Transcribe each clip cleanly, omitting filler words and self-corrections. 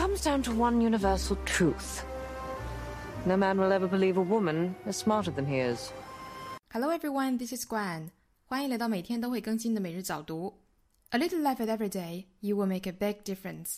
comes down to one universal truth. No man will ever believe a woman is smarter than he is. Hello everyone, this is Guan. 欢迎来到每天都会更新的每日早读。A little effort every day, you will make a big difference.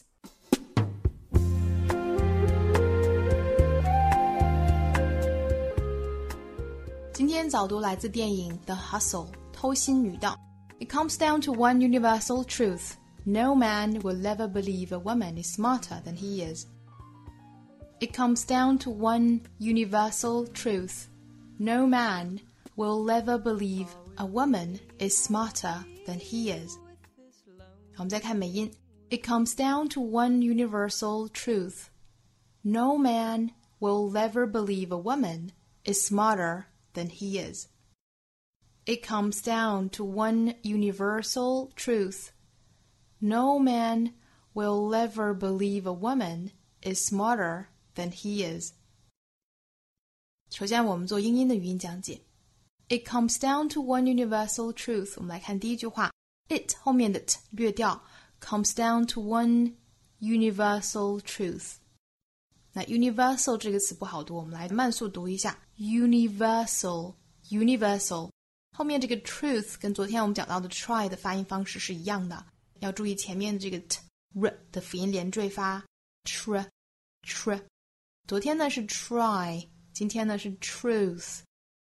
今天早读来自电影 The Hustle 偷心女盗。It comes down to one universal truth. No man will ever believe a woman is smarter than he is. It comes down to one universal truth. No man will ever believe a woman is smarter than he is. 好，我们再看美音。It comes down to one universal truth. No man will ever believe a woman is smarter than he is. It comes down to one universal truth. No man will ever believe a woman is smarter than he is. 首先我们做英音的语音讲解。It comes down to one universal truth. 我们来看第一句话 It 后面的 t 略掉 comes down to one universal truth. 那 universal 这个词不好读，我们来慢速读一下 universal 后面这个 truth 跟昨天我们讲到的 try 的发音方式是一样的，要注意前面的这个 t r 的辅音连缀发 tr。 昨天呢是 try， 今天呢是 truth。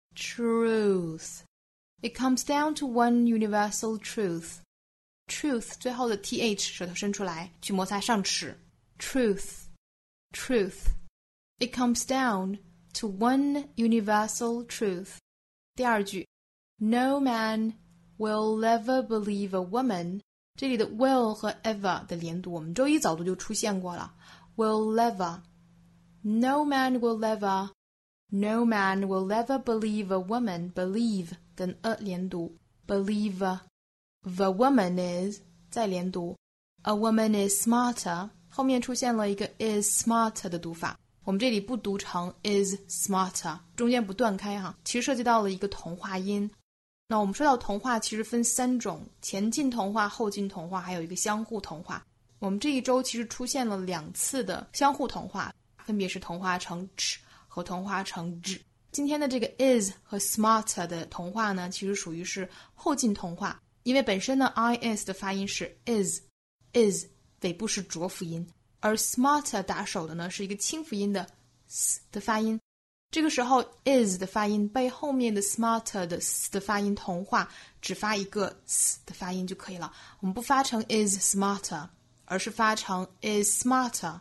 It comes down to one universal truth. Truth 最后的 th 舌头伸出来去摩擦上齿 Truth. It comes down to one universal truth. 第二句 No man will ever believe a woman. 这里的 will 和 ever 的连读我们周一早读就出现过了 Will ever. No man will ever believe a woman. Believe 跟 a 连读 Believe The woman is 再连读 A woman is smarter. 后面出现了一个 is smarter 的读法，我们这里不读成 is smarter， 中间不断开哈，其实涉及到了一个同化音。那我们说到同化其实分三种，前进同化、后进同化，还有一个相互同化。我们这一周其实出现了2次的相互同化，分别是同化成 ch 和同化成 zh。今天的这个 is 和 smarter 的同化呢，其实属于是后进同化，因为本身呢 is 的发音是 is 尾部是浊辅音，而 smarter 打手的呢是一个清辅音的 s 的发音。这个时候 is 的发音被后面的 smarter 的 s 的发音同化，只发一个 s 的发音就可以了。我们不发成 is smarter， 而是发成 is smarter，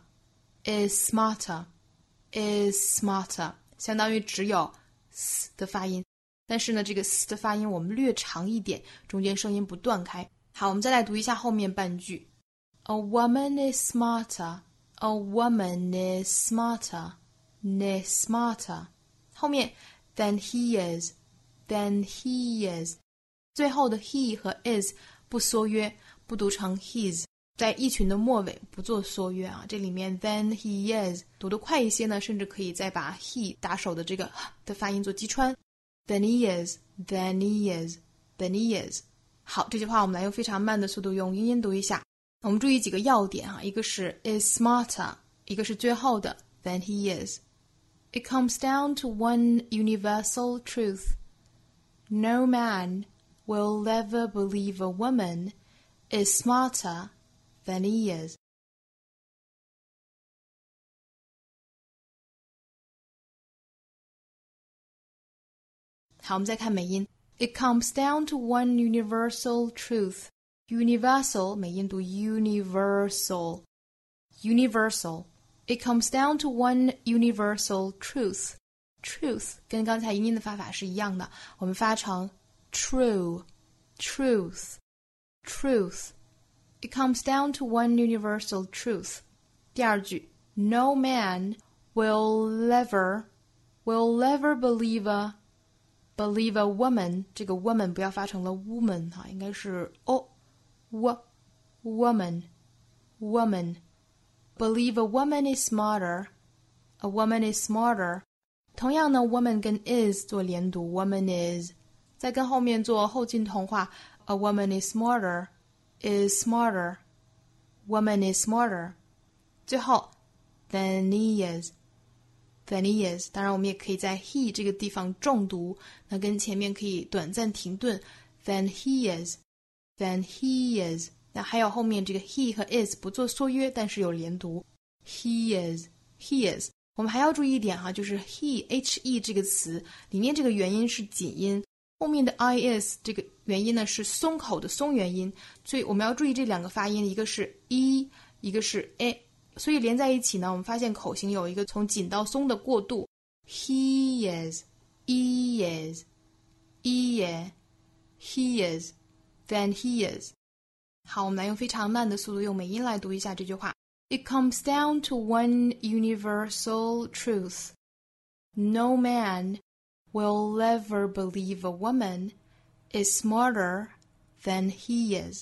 相当于只有 s 的发音。但是呢，这个 s 的发音我们略长一点，中间声音不断开。好，我们再来读一下后面半句。A woman is smarter. A woman is smarter. 后面 than he is. 最后的 he 和 is 不缩约，不读成 his， 在意群的末尾不做缩约啊。这里面 than he is 读得快一些呢，甚至可以再把 he 打手的这个的发音做击穿。Than he is. 好，这句话我们来用非常慢的速度用英音读一下。我们注意几个要点啊，一个是 is smarter， 一个是最后的 than he is. It comes down to one universal truth. No man will ever believe a woman is smarter than he is. 好，我们再看美音。It comes down to one universal truth. Universal 美音读 universal. It comes down to one universal truth. Truth 跟刚才英音的发法是一样的，我们发成 true. Truth. It comes down to one universal truth. 第二句 No man will ever believe a woman. 这个 woman 不要发成了 woman 哈，应该是 woman. Believe a woman is smarter. A woman is smarter. 同样呢 woman 跟 is 做连读 woman is， 再跟后面做后进同化 A woman is smarter. Woman is smarter. 最后 than he is。than he is， 当然我们也可以在 he 这个地方重读，那跟前面可以短暂停顿 than he is，than he is。那还有后面这个 he 和 is 不做缩约，但是有连读 he is。我们还要注意一点哈，就是 he 这个词里面这个元音是紧音，后面的 is 这个元音呢是松口的松元音，所以我们要注意这两个发音，一个是 一个是 a， 所以连在一起呢，我们发现口型有一个从紧到松的过渡 he is he is he is then he is。 好，我们来用非常慢的速度用美音来读一下这句话。 It comes down to one universal truth. No man will ever believe a woman is smarter than he is.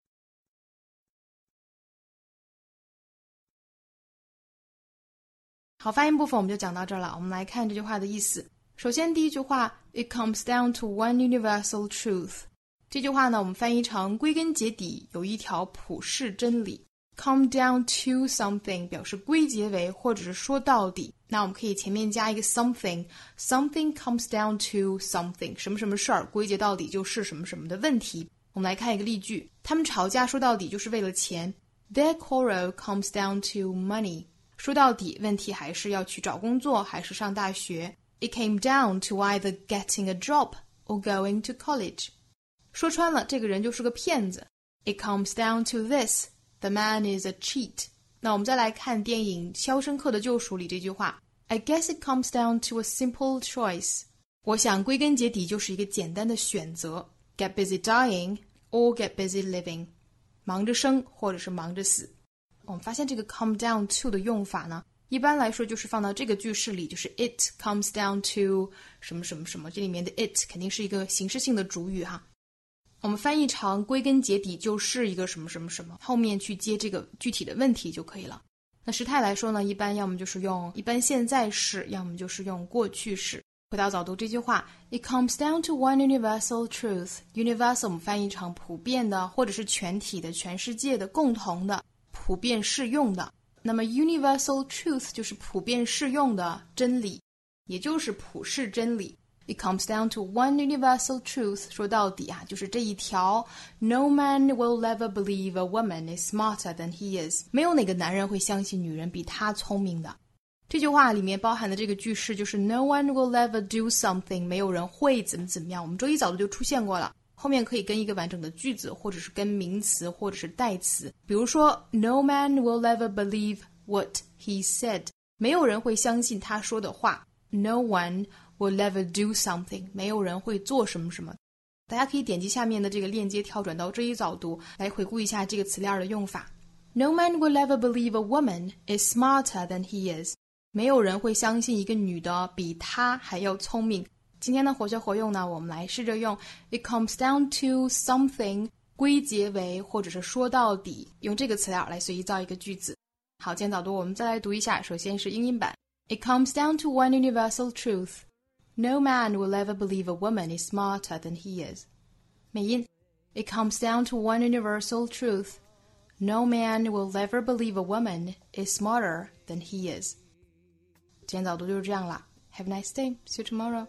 好，发音部分我们就讲到这儿了。我们来看这句话的意思。首先第一句话 It comes down to one universal truth。 这句话呢，我们翻译成归根结底有一条普世真理。 Come down to something 表示归结为或者是说到底，那我们可以前面加一个 something comes down to something， 什么什么事儿归结到底就是什么什么的问题。我们来看一个例句，他们吵架说到底就是为了钱。 Their quarrel comes down to money。 说到底问题还是要去找工作还是上大学。 It came down to either getting a job or going to college。 说穿了这个人就是个骗子。 It comes down to this, the man is a cheat。 那我们再来看电影《肖申克的救赎》里这句话 I guess it comes down to a simple choice。 我想归根结底就是一个简单的选择。 Get busy dying or get busy living。 忙着生或者是忙着死。我们发现这个 come down to 的用法呢，一般来说就是放到这个句式里，就是 it comes down to 什么什么什么，这里面的 it 肯定是一个形式性的主语哈。我们翻译成归根结底就是一个什么什么什么，后面去接这个具体的问题就可以了。那时态来说呢，一般要么就是用一般现在式，要么就是用过去式。回到早读这句话 It comes down to one universal truth。 Universal 我们翻译成普遍的或者是全体的全世界的共同的普遍适用的。那么 universal truth 就是普遍适用的真理，也就是普世真理。 It comes down to one universal truth， 说到底啊，就是这一条 No man will ever believe a woman is smarter than he is。 没有哪个男人会相信女人比他聪明的。这句话里面包含的这个句式就是 No one will ever do something， 没有人会怎么怎么样。我们周一早读就出现过了，后面可以跟一个完整的句子，或者是跟名词，或者是代词。比如说 No man will ever believe what he said， 没有人会相信他说的话。 No one will ever do something， 没有人会做什么什么。大家可以点击下面的这个链接跳转到周一早读来回顾一下这个词链的用法。 No man will ever believe a woman is smarter than he is， 没有人会相信一个女的比他还要聪明。今天的活学活用呢，我们来试着用 It comes down to something 归结为或者是说到底，用这个词链来随意造一个句子。好，今天早读我们再来读一下，首先是英音版。 It comes down to one universal truth. No man will ever believe a woman is smarter than he is. 美音 It comes down to one universal truth. No man will ever believe a woman is smarter than he is. 今天早读就是这样啦。Have a nice day. See you tomorrow.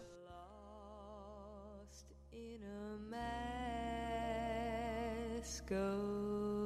Go